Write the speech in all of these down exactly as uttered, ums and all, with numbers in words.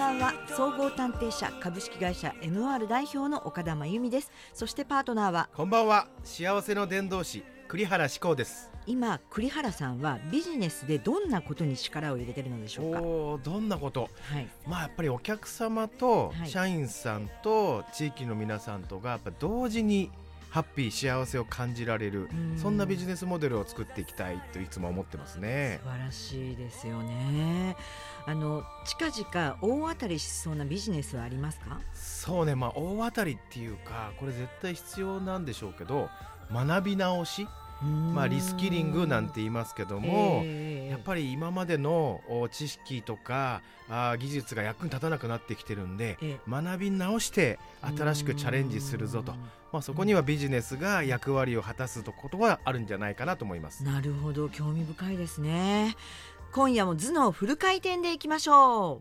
ばんは。総合探偵社株式会社 エムアール 代表の岡田真由美です。そしてパートナーは、 こんばんは。幸せの伝道師栗原志功です。 今栗原さんはビジネスでどんなことに力を入れてるのでしょうか。 おー、どんなこと、 はい、 まあやっぱりお客様とはい社員さんと地域の皆さんとがやっぱ同時にハッピー幸せを感じられる、そんなビジネスモデルを作っていきたいといつも思ってますね。 素晴らしいですよね。あの近々大当たりしそうなビジネスはありますか。 そうね、まあ大当たりっていうかこれ絶対必要なんでしょうけど、学び直し、まあリスキリングなんて言いますけども、 えー、 やっぱり今までの知識とかあ技術が役に立たなくなってきてるんで、 え学び直して新しくチャレンジするぞと、まあ、そこにはビジネスが役割を果たすことがあるんじゃないかなと思います。 なるほど、興味深いですね。今夜も頭脳フル回転でいきましょう。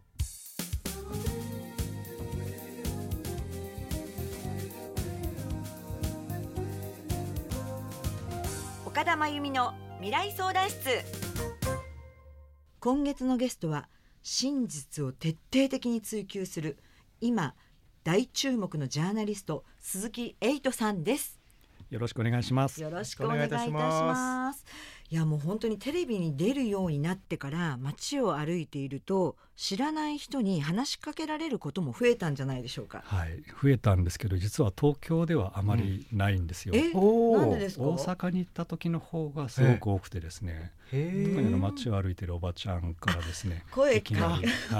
岡田真由美の未来相談室。今月のゲストは真実を徹底的に追求する今大注目のジャーナリスト鈴木エイトさんです。 よろしくお願いします。 よろしくお願いいたします。いやもう本当にテレビに出るようになってから街を歩いていると知らない人に話しかけられることも増えたんじゃないでしょうか。 はい、増えたんですけど実は東京ではあまりないんですよ、 うん、えなんでですか。 大阪に行った時の方がすごく多くてですね、特に街を歩いているおばちゃんからですね声か、 はい、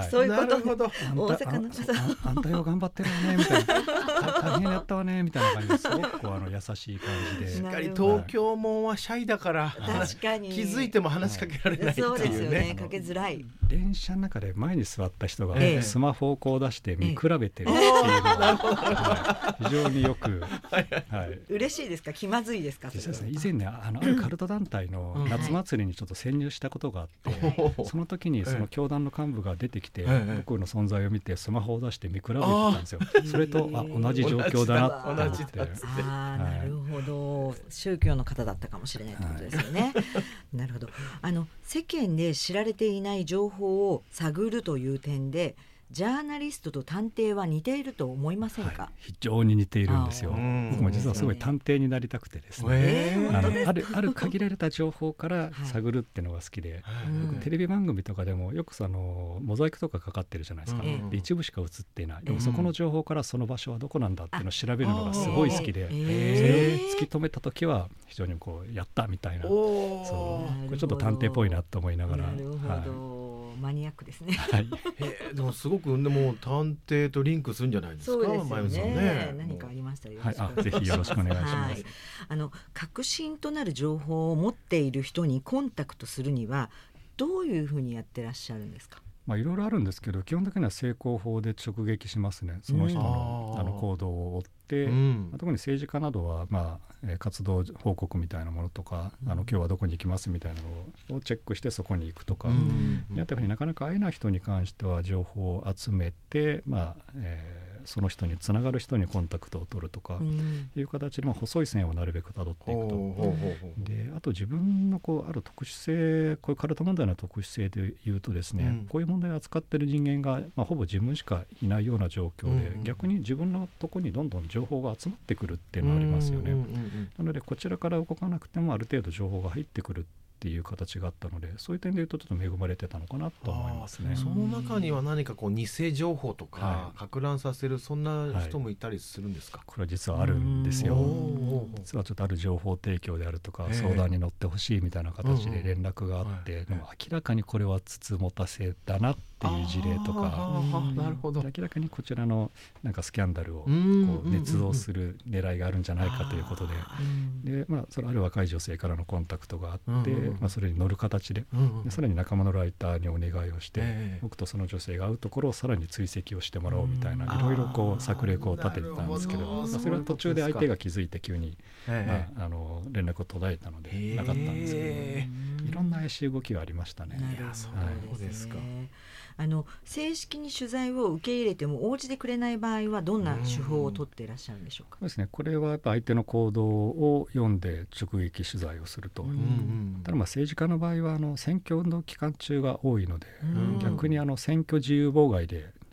そういうこと。 なるほど。 大阪の方あ, あ, あんたよ頑張ってるわねみたいな大変やったわねみたいな感じですごくこうあの優しい感じで、 しっかり東京もんはシャイだから、はい、 確かに気づいても話しかけられないっていうね、 そうですよね、かけづらい。 電車の中で前に座った人がええスマホをこう出して見比べてるっていうのが、はい、非常によく、はいはい、 嬉しいですか、気まずいですか。 実はですね、以前ねあのあるカルト団体の夏祭りにちょっと潜入したことがあって、うん、その時にその教団の幹部が出てきて、ええ、僕の存在を見てスマホを出して見比べてたんですよ。それとあ同じ状況だなと思って、 あ、なるほど、宗教の方だったかもしれないということですよね、はい、なるほど。あの世間で知られていない情報を探るという点でジャーナリストと探偵は似ていると思いませんか。 はい、非常に似ているんですよ。僕も実はすごい探偵になりたくてですね、えー、あのある、ある限られた情報から探るっていうのが好きで、はい、僕テレビ番組とかでもよくそのモザイクとかかかってるじゃないですか、うん、で一部しか映っていない、でもそこの情報からその場所はどこなんだっていうのを調べるのがすごい好きで、えー、それを突き止めた時は非常にこうやったみたいな、そうこれちょっと探偵っぽいなと思いながら。 なるほど、はい、マニアックですね、 はい、 えー、でもすごくでも探偵とリンクするんじゃないですか。 そうですよね、 まゆみさんね、 何かありましたらよろしく、はい、あぜひよろしくお願いします、はい、 あの確信となる情報を持っている人にコンタクトするにはどういうふうにやってらっしゃるんですか。 まあ、いろいろあるんですけど基本的には成功法で直撃しますね。その人の、うん、あの行動を追って、うん、特に政治家などは、まあ、活動報告みたいなものとか、うん、あの今日はどこに行きますみたいなのをチェックしてそこに行くとか、うん、やっぱりなかなか会えない人に関しては情報を集めて、まあえーその人につながる人にコンタクトを取るとかいう形で、まあ、細い線をなるべくたどっていくと、うん、であと自分のこうある特殊性、こういうカルト問題の特殊性でいうとですね、うん、こういう問題を扱っている人間が、まあ、ほぼ自分しかいないような状況で、うん、逆に自分のところにどんどん情報が集まってくるっていうのがありますよね、うんうんうんうん、なのでこちらから動かなくてもある程度情報が入ってくるっていう形があったので、そういう点でいうとちょっと恵まれてたのかなと思いますね。 その中には何かこう偽情報とか、はい、攪乱させるそんな人もいたりするんですか。はい、 これは実はあるんですよ。実はちょっとある情報提供であるとか相談に乗ってほしいみたいな形で連絡があって、うんうん、でも明らかにこれはつつもたせだなっていう事例とか、 なるほど、 明らかにこちらのなんかスキャンダルをこう捏造する狙いがあるんじゃないかということで、で、まあ、それある若い女性からのコンタクトがあって、うんうん、まあ、それに乗る形で、うんうん、でさらに仲間のライターにお願いをして、えー、僕とその女性が会うところをさらに追跡をしてもらおうみたいな、いろいろこう策略を立ててたんですけど、まあ、それは途中で相手が気づいて急に、えーまあ、あの連絡を途絶えたのでなかったんですけど、えー、いろんな怪しい動きがありましたね。 いや、そうですか。あの正式に取材を受け入れても応じてくれない場合はどんな手法を取っていらっしゃるんでしょうか。 そうですね、これはやっぱ相手の行動を読んで直撃取材をすると、うん、ただまあ政治家の場合はあの選挙運動期間中が多いので、逆にあの選挙自由妨害で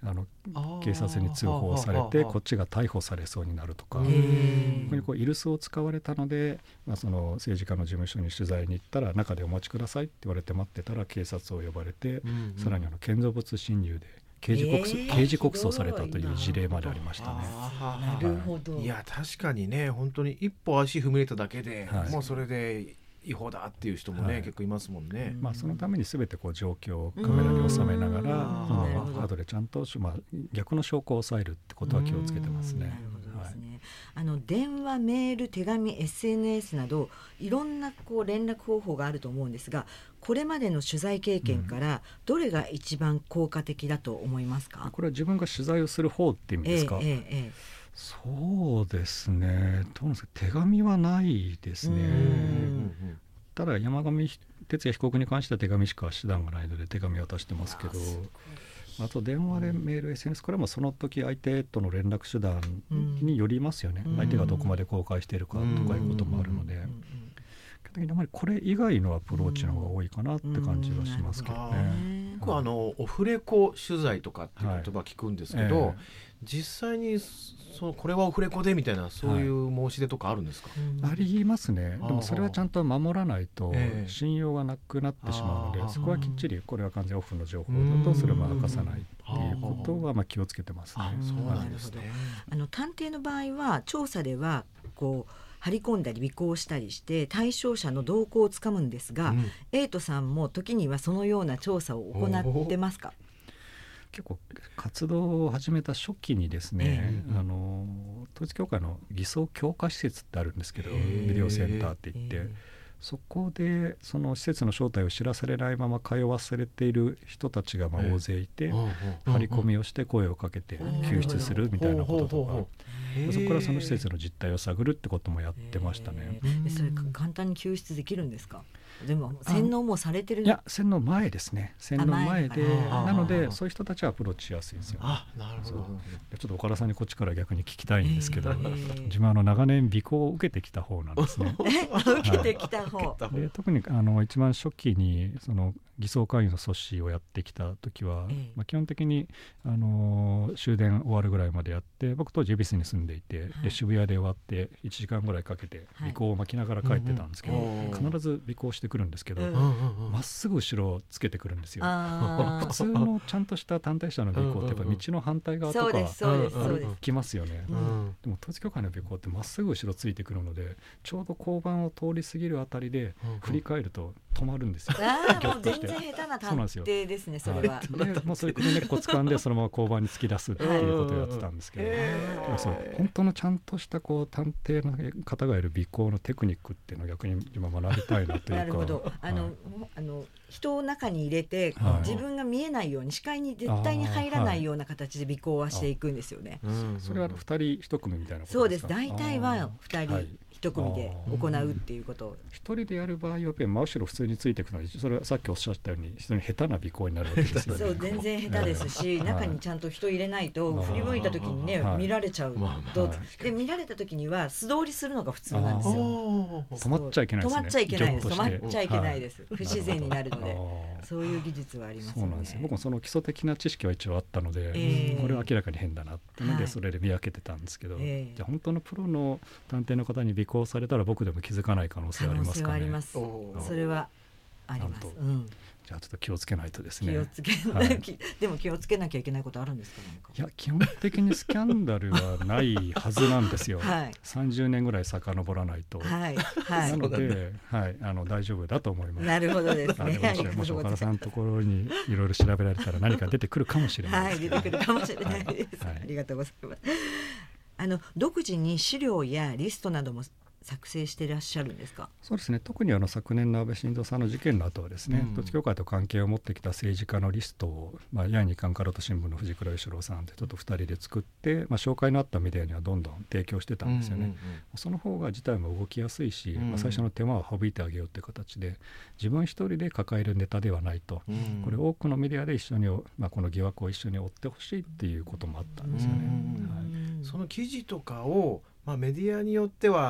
あの警察に通報されてこっちが逮捕されそうになるとか、ここにこうイルスを使われたので、まあ、その政治家の事務所に取材に行ったら中でお待ちくださいって言われて待ってたら警察を呼ばれて、うんうん、さらにあの建造物侵入で刑事告訴、えー、刑事告訴されたという事例までありましたね。 なるほど。 いや確かにね、本当に一歩足踏み入れただけで、はい、もうそれで違法だっていう人もね、はい、結構いますもんね。 まあ、そのために全てこう状況をカメラに収めながら、その後でちゃんと、まあ、逆の証拠を抑えるってことは気をつけてますね。 あの電話、メール、手紙、エスエヌエス などいろんなこう連絡方法があると思うんですが、これまでの取材経験からどれが一番効果的だと思いますか？ うん、これは自分が取材をする方って意味ですか？えーえーえー、そうですね、どうなんですか、手紙はないですね。ただ山上徹也被告に関しては手紙しか手段がないので手紙を渡してますけど、あと電話でメール、うん、エスエヌエス、これもその時相手との連絡手段によりますよね、うん、相手がどこまで公開しているかとかいうこともあるので、うんうん、基本的にこれ以外のアプローチの方が多いかなって感じはしますけどね。 僕はあのオフレコ取材とかっていう言葉聞くんですけど、はい、えー、実際にそのこれはオフレコでみたいなそういう申し出とかあるんですか？ はい、ありますね。でもそれはちゃんと守らないと信用がなくなってしまうので、えー、そこはきっちりこれは完全オフの情報だとそれを明かさないっていうことはまあ気をつけてますね。 あ、そうなんですね。 あの探偵の場合は調査ではこう張り込んだり尾行したりして対象者の動向をつかむんですが、うん、エイトさんも時にはそのような調査を行ってますか？ 結構活動を始めた初期にですね、えー、あの統一教会の偽装強化施設ってあるんですけど、えー、ビデオセンターって言って、えー、そこでその施設の正体を知らされないまま通わされている人たちがまあ大勢いて、えー、張り込みをして声をかけて救出するみたいなこととか、そこからその施設の実態を探るってこともやってましたね。 それ簡単に救出できるんですか？でも洗脳もされてる。 いや、洗脳前ですね。洗脳前で、なのでそういう人たちはアプローチしやすいんですよ。 あ、なるほど。 ちょっと岡田さんにこっちから逆に聞きたいんですけど、えー、自分はあの長年尾行を受けてきた方なんですね。 受けてきた方、はい、 で特にあの一番初期にその偽装勧誘の阻止をやってきた時は、えーまあ、基本的にあの終電終わるぐらいまでやって、僕当時恵比寿に住んでいて、はい、で渋谷で終わっていちじかんぐらいかけて尾行を巻きながら帰ってたんですけど、はい、必ず尾行してくるんですけど、まっすぐ後ろをつけてくるんですよ。普通のちゃんとした探偵者の尾行ってやっぱ道の反対側とか歩きますよね。うん、でも統一教会の尾行ってまっすぐ後ろついてくるので、ちょうど交番を通り過ぎるあたりで振り返ると止まるんですよ。 あもう全然下手な探偵ですね、それは。 でもうそれで根っこ掴んでそのまま交番に突き出すっていうことをやってたんですけど、でもその本当のちゃんとしたこう探偵の方がいる尾行のテクニックっていうのを逆に今学びたいなというか。 なるほど。あの、はい、あの人を中に入れて、はい、自分が見えないように視界に絶対に入らないような形で尾行はしていくんですよね。 それはふたりひと組みたいなことですか？ そうです。大体はふたり一組で行うっていうことを。 一人でやる場合はやっぱり真後ろ普通についていくのは、それはさっきおっしゃったように非常に下手な尾行になるわけですよね。 そう、全然下手ですし、ね、中にちゃんと人入れないと振り向いた時にね、はい、見られちゃうと、はい、で見られた時には素通りするのが普通なんですよ。 止まっちゃいけないですね。 止まっちゃいけないです。止まっちゃいけないです。不自然になるので、そういう技術はありますよね。 そうなんですよ。僕もその基礎的な知識は一応あったので、えー、これは明らかに変だなってので、それで見分けてたんですけど、はい、じゃあ本当のプロの探偵の方に尾行されたら僕でも気づかない可能性ありますかね。可能性はあります。それはあります。うん、 じゃあちょっと気をつけないとですね。 気をつけなき、はい、でも気をつけなきゃいけないことあるんですか？なんかいや、基本的にスキャンダルはないはずなんですよ。はい、さんじゅうねんぐらい遡らないと。はいはい、なので、はい、あの大丈夫だと思います。 なるほどですね。 もし、もし岡田さんのところにいろいろ調べられたら何か出てくるかもしれないです。 はい、出てくるかもしれないです。はい、ありがとうございます。あの独自に資料やリストなども作成していらっしゃるんですか？ そうですね。特にあの昨年の安倍晋三さんの事件の後はですね、うん、統一教会と関係を持ってきた政治家のリストを、まあ、やい日刊カロット新聞の藤倉義郎さんとちょっとふたりで作って、まあ、紹介のあったメディアにはどんどん提供してたんですよね。うんうんうん、その方が事態も動きやすいし、うん、まあ、最初の手間を省いてあげようという形で、自分一人で抱えるネタではないと、うん、これ多くのメディアで一緒に、まあ、この疑惑を一緒に追ってほしいっていうこともあったんですよね。 うん、はい、その記事とかを、まあ、メディアによっては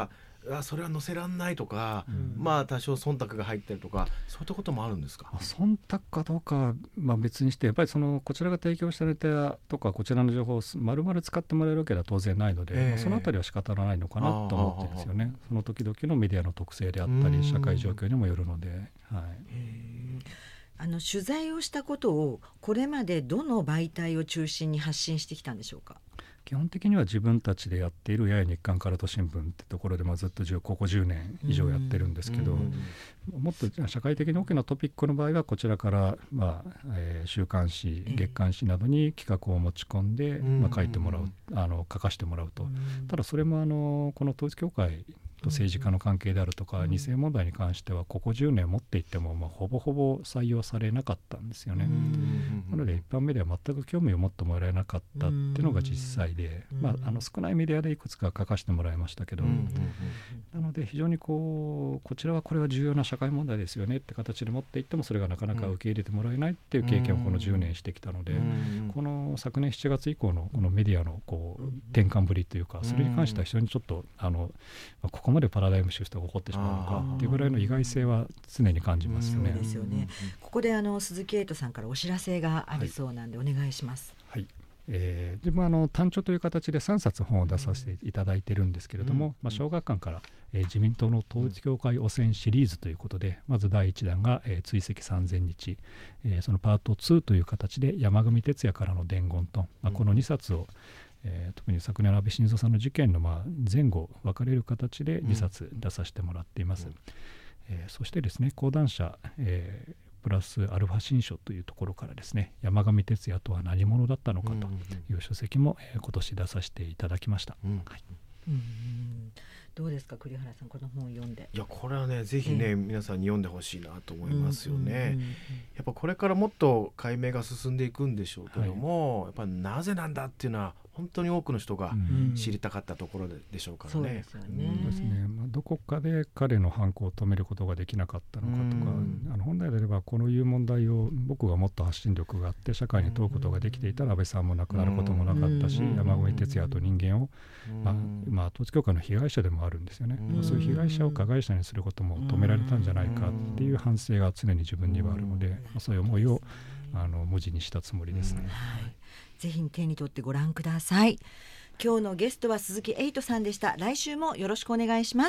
あそれは載せらんないとか、 うん、 まあ多少忖度が入ったりとかそういったこともあるんですか？ 忖度かどうか、まあ、別にしてやっぱりそのこちらが提供されたとかこちらの情報を丸々使ってもらえるわけでは当然ないので、えーまあ、そのあたりは仕方ないのかなと思ってるんですよね。その時々のメディアの特性であったり社会状況にもよるので、はい、 あの取材をしたことをこれまでどの媒体を中心に発信してきたんでしょうか？ 基本的には自分たちでやっている八重日刊唐戸新聞ってところで、まあ、ずっとここじゅうねん以上やってるんですけど、もっと社会的に大きなトピックの場合はこちらから、まあえー、週刊誌月刊誌などに企画を持ち込んで、まあ、書いてもらう、あの書かせてもらうと。ただそれもあのこの統一教会と政治家の関係であるとか、うん、に世問題に関してはここじゅうねん持っていっても、まあ、ほぼほぼ採用されなかったんですよね。なので一般メディアは全く興味を持ってもらえなかったっていうのが実際で、まあ、あの少ないメディアでいくつか書かせてもらいましたけど、なので非常にこうこちらはこれは重要な社会問題ですよねって形で持っていってもそれがなかなか受け入れてもらえないっていう経験をこのじゅうねんしてきたので、この昨年しちがつ以降のこのメディアのこう転換ぶりというか、それに関しては非常にちょっとあのここまでパラダイムシフトが起こってしまうのかっていうぐらいの意外性は常に感じますよね。 そうですよね。ここであの鈴木エイトさんからお知らせがありそうなんでお願いします。 はい、えー、自分はあの単著という形でさんさつ本を出させていただいているんですけれども、うんまあ、小学館から、えー、自民党の統一教会汚染シリーズということで、まずだいいちだんが、えー、追跡さんぜんにち、えー、そのパートツーという形で山上徹也からの伝言と、まあ、このにさつをえー、特に昨年の安倍晋三さんの事件のまあ前後分かれる形でにさつ出させてもらっています。うんえー、そしてですね講談社、えー、プラスアルファ新書というところからですね山上徹也とは何者だったのかという書籍も、えー、今年出させていただきました。うんはい、 うんどうですか栗原さん、この本を読んで。 いやこれはねぜひね、えー、皆さんに読んでほしいなと思いますよね。やっぱこれからもっと解明が進んでいくんでしょうけども、はい、やっぱなぜなんだっていうのは本当に多くの人が知りたかったところ で,、うん、でしょうからね。 そうですよね。 そうですね、まあ、どこかで彼の犯行を止めることができなかったのかとか、うん、あの本来であればこういう問題を僕がもっと発信力があって社会に問うことができていたら安倍さんも亡くなることもなかったし、うん、山上徹也と人間を、うんまあまあ、統一教会の被害者でもあるんですよね。うん、そういう被害者を加害者にすることも止められたんじゃないかっていう反省が常に自分にはあるので、まあ、そういう思いをあの文字にしたつもりですね。 はい、ぜひ手に取ってご覧ください。今日のゲストは鈴木エイトさんでした。来週もよろしくお願いします。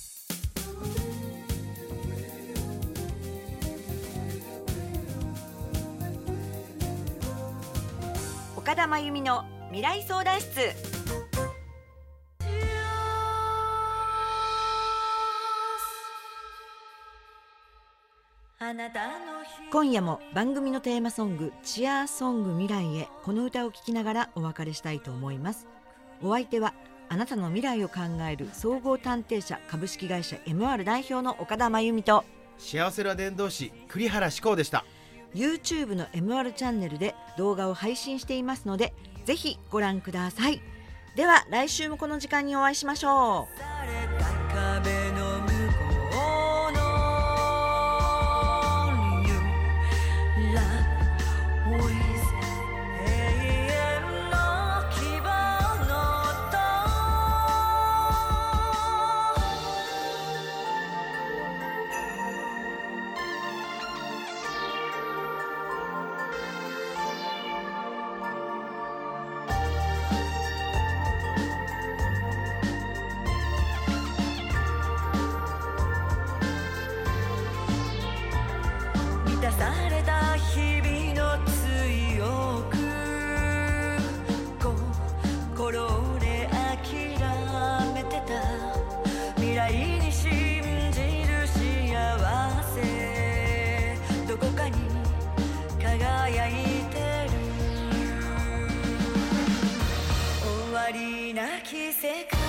岡田真由美の未来相談室。今夜も番組のテーマソングチアーソング未来へ、この歌を聴きながらお別れしたいと思います。お相手はあなたの未来を考える総合探偵社株式会社 エムアール 代表の岡田真由美と幸せな伝道師栗原志功でした。 YouTube の エムアール チャンネルで動画を配信していますのでぜひご覧ください。では来週もこの時間にお会いしましょう。世界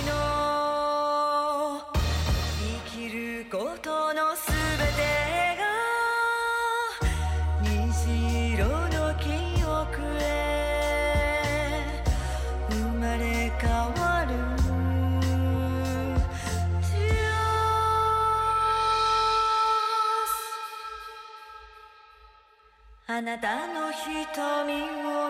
の生きることのすべてが虹色の記憶へ生まれ変わる。あなたの瞳を